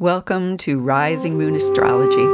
Welcome to Rising Moon Astrology.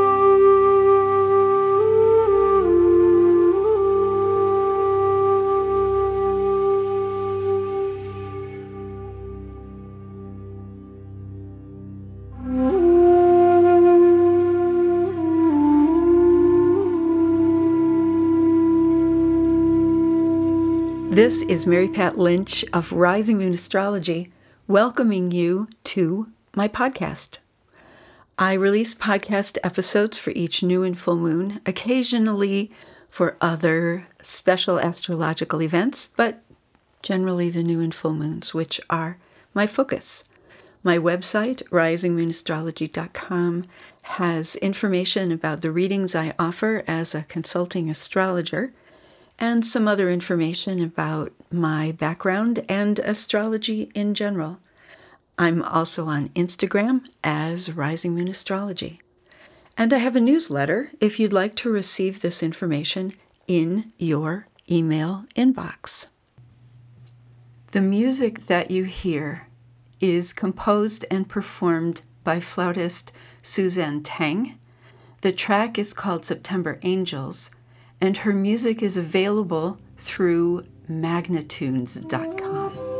This is Mary Pat Lynch of Rising Moon Astrology, welcoming you to my podcast. I release podcast episodes for each new and full moon, occasionally for other special astrological events, but generally the new and full moons, which are my focus. My website, risingmoonastrology.com, has information about the readings I offer as a consulting astrologer, and some other information about my background and astrology in general. I'm also on Instagram as Rising Moon Astrology. And I have a newsletter if you'd like to receive this information in your email inbox. The music that you hear is composed and performed by flautist Suzanne Tang. The track is called September Angels, and her music is available through magnitunes.com.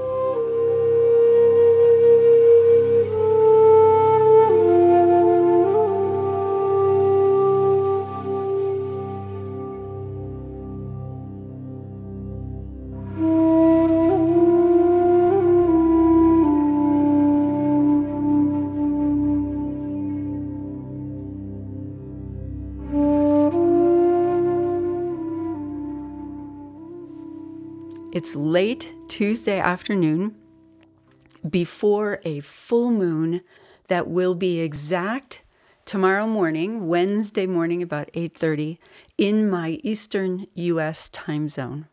It's late Tuesday afternoon before a full moon that will be exact tomorrow morning, Wednesday morning, about 8:30 in my Eastern U.S. time zone.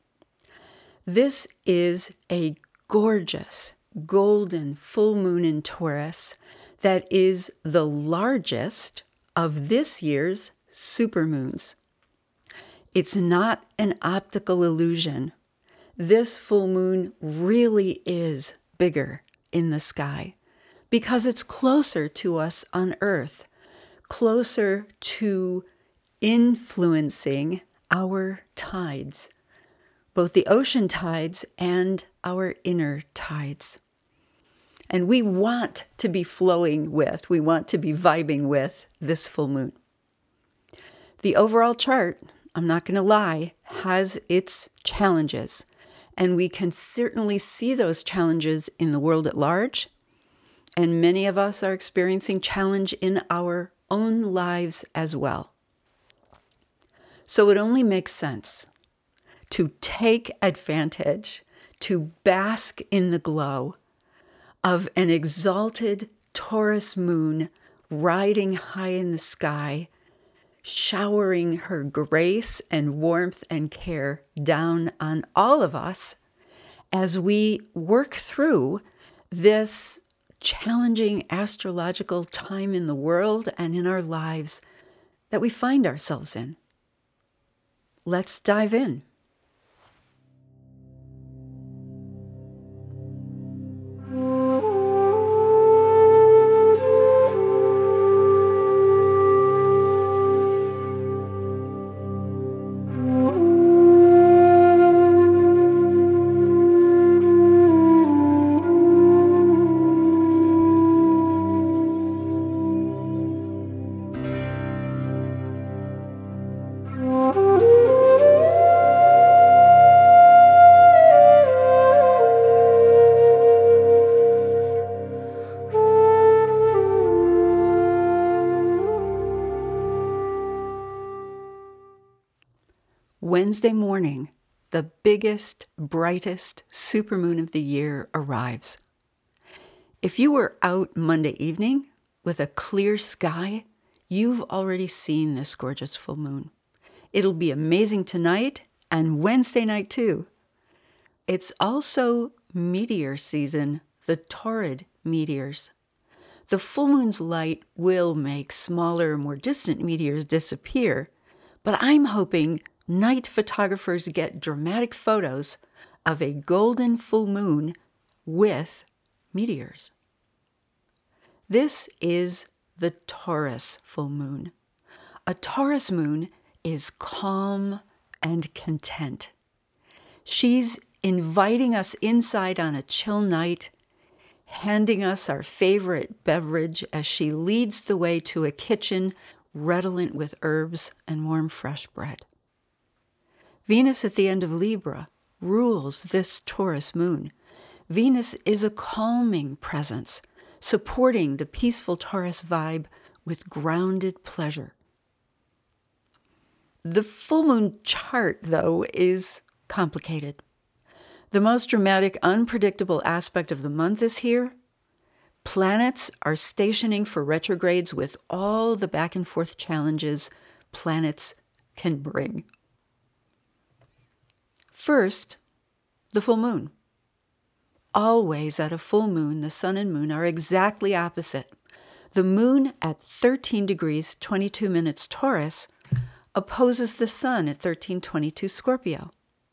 This is a gorgeous golden full moon in Taurus that is the largest of this year's supermoons. It's not an optical illusion. This full moon really is bigger in the sky because it's closer to us on Earth, closer to influencing our tides, both the ocean tides and our inner tides. And we want to be we want to be vibing with this full moon. The overall chart, I'm not going to lie, has its challenges. And we can certainly see those challenges in the world at large. And many of us are experiencing challenge in our own lives as well. So it only makes sense to take advantage, to bask in the glow of an exalted Taurus moon riding high in the sky, showering her grace and warmth and care down on all of us as we work through this challenging astrological time in the world and in our lives that we find ourselves in. Let's dive in. Wednesday morning, the biggest, brightest supermoon of the year arrives. If you were out Monday evening with a clear sky, you've already seen this gorgeous full moon. It'll be amazing tonight and Wednesday night too. It's also meteor season, the Taurid meteors. The full moon's light will make smaller, more distant meteors disappear, but I'm hoping night photographers get dramatic photos of a golden full moon with meteors. This is the Taurus full moon. A Taurus moon is calm and content. She's inviting us inside on a chill night, handing us our favorite beverage as she leads the way to a kitchen redolent with herbs and warm fresh bread. Venus at the end of Libra rules this Taurus moon. Venus is a calming presence, supporting the peaceful Taurus vibe with grounded pleasure. The full moon chart, though, is complicated. The most dramatic, unpredictable aspect of the month is here. Planets are stationing for retrogrades with all the back and forth challenges planets can bring. First, the full moon. Always at a full moon, the sun and moon are exactly opposite. The moon at 13 degrees 22 minutes Taurus opposes the sun at 13:22 Scorpio.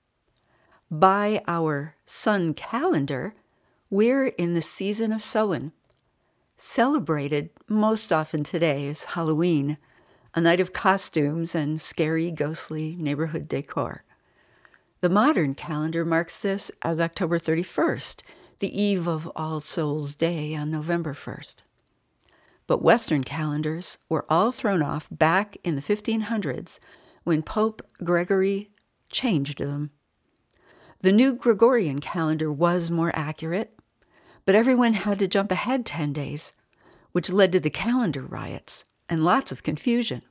By our sun calendar, we're in the season of Samhain, celebrated most often today as Halloween, a night of costumes and scary, ghostly neighborhood decor. The modern calendar marks this as October 31st, the eve of All Souls' Day on November 1st. But Western calendars were all thrown off back in the 1500s when Pope Gregory changed them. The new Gregorian calendar was more accurate, but everyone had to jump ahead 10 days, which led to the calendar riots and lots of confusion.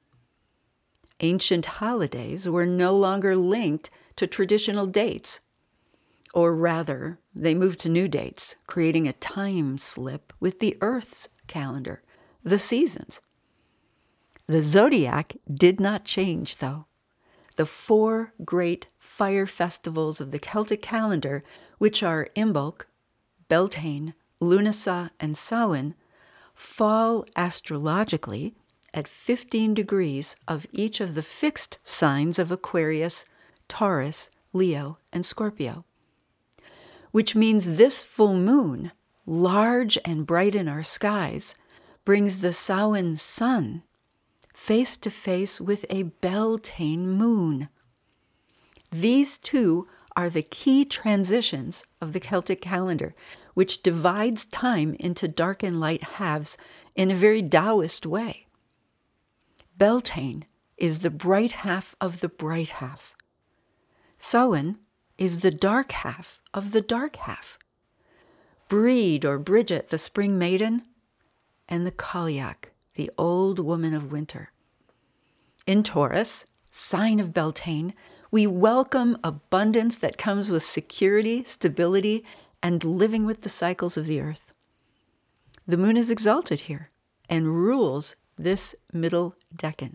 Ancient holidays were no longer linked to traditional dates, or rather, they moved to new dates, creating a time slip with the Earth's calendar, the seasons. The zodiac did not change, though. The 4 great fire festivals of the Celtic calendar, which are Imbolc, Beltane, Lunasa, and Samhain, fall astrologically at 15 degrees of each of the fixed signs of Aquarius, Taurus, Leo, and Scorpio. Which means this full moon, large and bright in our skies, brings the Samhain sun face to face with a Beltane moon. These two are the key transitions of the Celtic calendar, which divides time into dark and light halves in a very Taoist way. Beltane is the bright half of the bright half. Samhain is the dark half of the dark half. Breed or Bridget, the spring maiden, and the Cailleach, the old woman of winter. In Taurus, sign of Beltane, we welcome abundance that comes with security, stability, and living with the cycles of the earth. The moon is exalted here and rules this middle decan.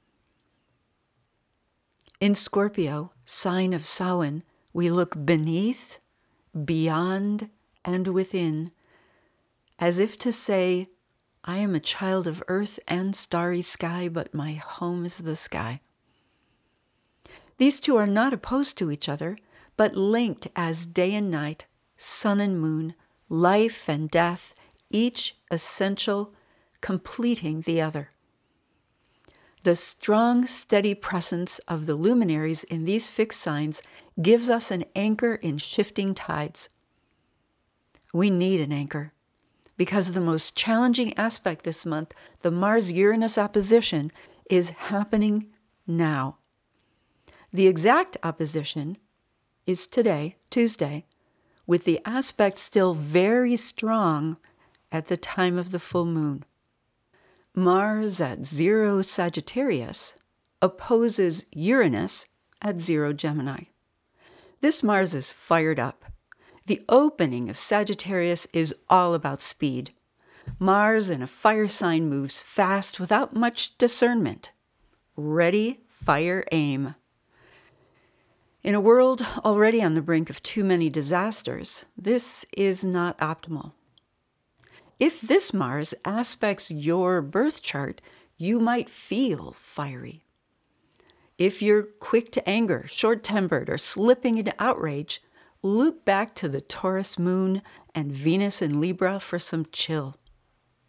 In Scorpio, sign of Samhain, we look beneath, beyond, and within, as if to say, I am a child of earth and starry sky, but my home is the sky. These two are not opposed to each other, but linked as day and night, sun and moon, life and death, each essential, completing the other. The strong, steady presence of the luminaries in these fixed signs gives us an anchor in shifting tides. We need an anchor, because the most challenging aspect this month, the Mars-Uranus opposition, is happening now. The exact opposition is today, Tuesday, with the aspect still very strong at the time of the full moon. Mars at 0 Sagittarius opposes Uranus at 0 Gemini. This Mars is fired up. The opening of Sagittarius is all about speed. Mars in a fire sign moves fast without much discernment. Ready, fire, aim. In a world already on the brink of too many disasters, this is not optimal. If this Mars aspects your birth chart, you might feel fiery. If you're quick to anger, short-tempered, or slipping into outrage, loop back to the Taurus moon and Venus in Libra for some chill.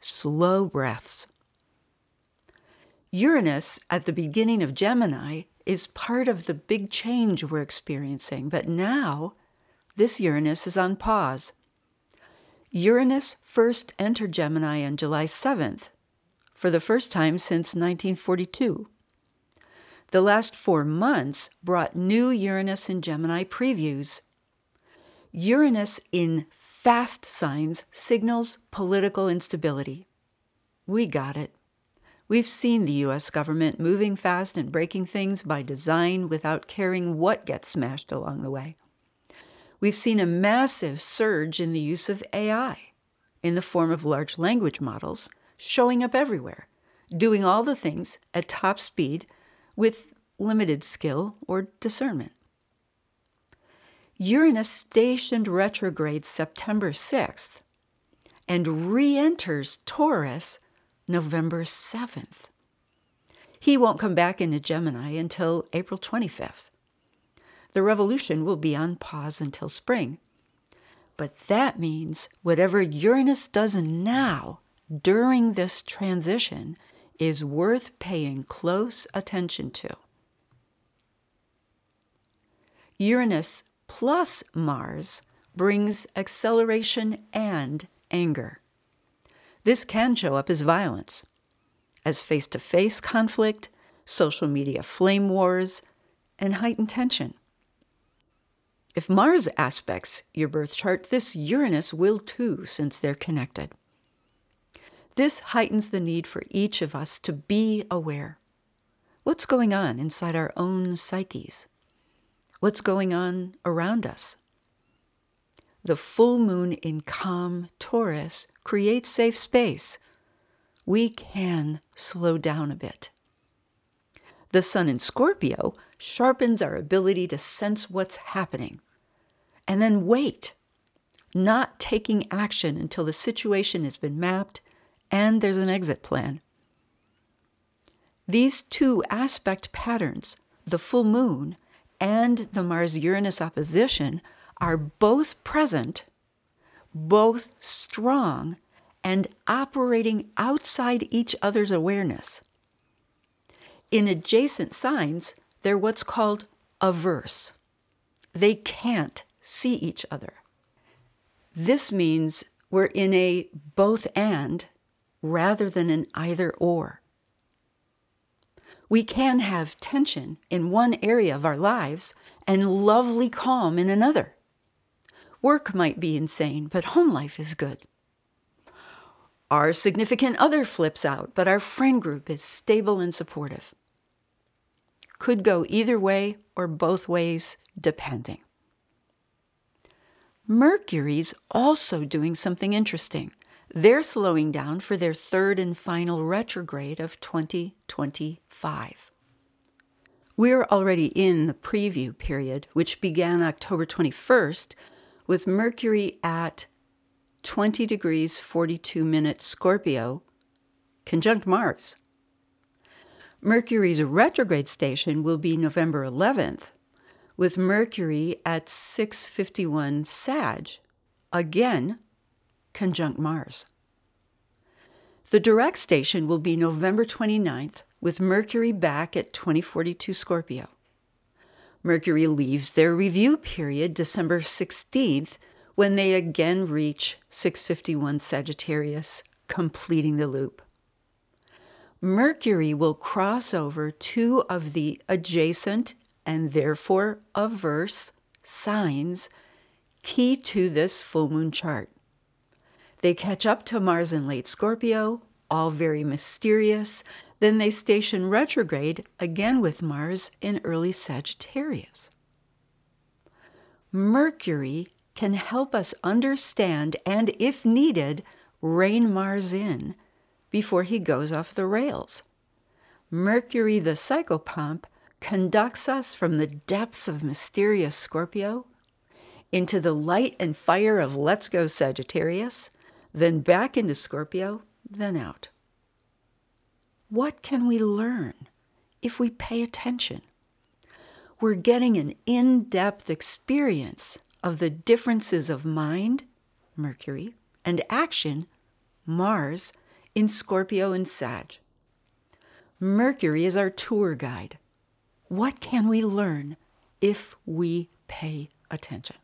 slow breaths. Uranus at the beginning of Gemini is part of the big change we're experiencing, but now this Uranus is on pause. Uranus first entered Gemini on July 7th, for the first time since 1942. The last 4 months brought new Uranus in Gemini previews. Uranus in fast signs signals political instability. We got it. We've seen the U.S. government moving fast and breaking things by design without caring what gets smashed along the way. We've seen a massive surge in the use of AI in the form of large language models showing up everywhere, doing all the things at top speed with limited skill or discernment. Uranus stationed retrograde September 6th and re-enters Taurus November 7th. He won't come back into Gemini until April 25th. The revolution will be on pause until spring. But that means whatever Uranus does now during this transition is worth paying close attention to. Uranus plus Mars brings acceleration and anger. This can show up as violence, as face-to-face conflict, social media flame wars, and heightened tension. If Mars aspects your birth chart, this Uranus will too, since they're connected. This heightens the need for each of us to be aware. What's going on inside our own psyches? What's going on around us? The full moon in calm Taurus creates safe space. We can slow down a bit. The sun in Scorpio sharpens our ability to sense what's happening and then wait, not taking action until the situation has been mapped and there's an exit plan. These two aspect patterns, the full moon and the Mars-Uranus opposition, are both present, both strong, and operating outside each other's awareness. In adjacent signs, they're what's called averse. They can't see each other. This means we're in a both and rather than an either or. We can have tension in one area of our lives and lovely calm in another. Work might be insane, but home life is good. Our significant other flips out, but our friend group is stable and supportive. Could go either way or both ways, depending. Mercury's also doing something interesting. They're slowing down for their third and final retrograde of 2025. We're already in the preview period, which began October 21st, with Mercury at 20 degrees 42 minutes Scorpio, conjunct Mars. Mercury's retrograde station will be November 11th, with Mercury at 6:51 Sag, again conjunct Mars. The direct station will be November 29th, with Mercury back at 2042 Scorpio. Mercury leaves their review period December 16th, when they again reach 6:51 Sagittarius, completing the loop. Mercury will cross over two of the adjacent and therefore averse signs key to this full moon chart. They catch up to Mars in late Scorpio, all very mysterious. Then they station retrograde again with Mars in early Sagittarius. Mercury can help us understand and, if needed, rein Mars in before he goes off the rails. Mercury, the psychopomp, conducts us from the depths of mysterious Scorpio into the light and fire of Let's Go Sagittarius, then back into Scorpio, then out. What can we learn if we pay attention? We're getting an in-depth experience of the differences of mind, Mercury, and action, Mars, in Scorpio and Sag. Mercury is our tour guide. What can we learn if we pay attention?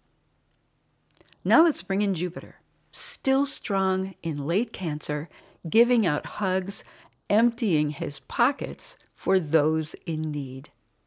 Now let's bring in Jupiter, still strong in late Cancer, giving out hugs, emptying his pockets for those in need.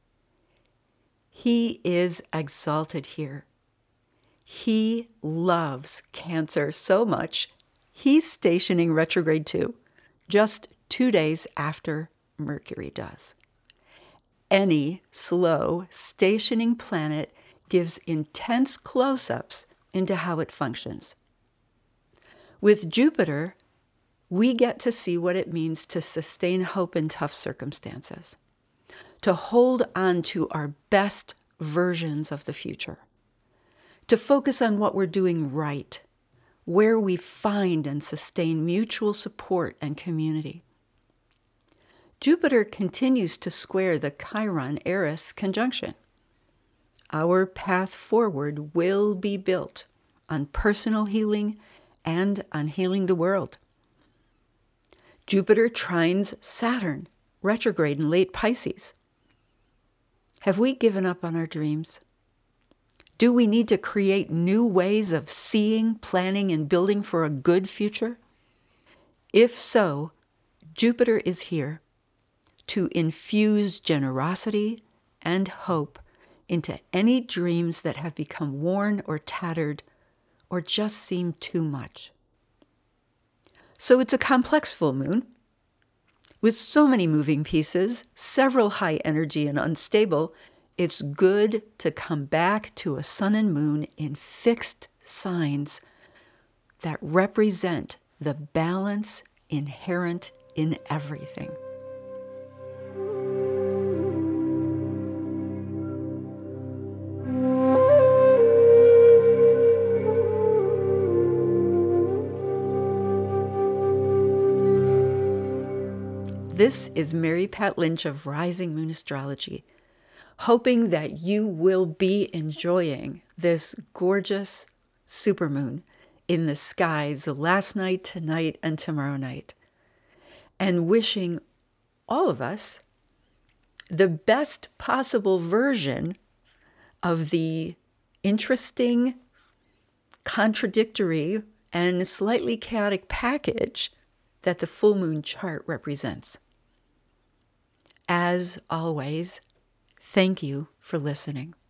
He is exalted here. He loves Cancer so much, he's stationing retrograde too, just 2 days after Mercury does. Any slow stationing planet gives intense close-ups into how it functions. With Jupiter, we get to see what it means to sustain hope in tough circumstances, to hold on to our best versions of the future, to focus on what we're doing right, where we find and sustain mutual support and community. Jupiter continues to square the Chiron-Eris conjunction. Our path forward will be built on personal healing and on healing the world. Jupiter trines Saturn, retrograde in late Pisces. Have we given up on our dreams? Do we need to create new ways of seeing, planning, and building for a good future? If so, Jupiter is here to infuse generosity and hope into any dreams that have become worn or tattered or just seem too much. So it's a complex full moon with so many moving pieces, several high energy and unstable. It's good to come back to a sun and moon in fixed signs that represent the balance inherent in everything. This is Mary Pat Lynch of Rising Moon Astrology, hoping that you will be enjoying this gorgeous supermoon in the skies last night, tonight, and tomorrow night, and wishing all of us the best possible version of the interesting, contradictory, and slightly chaotic package that the full moon chart represents. As always, thank you for listening.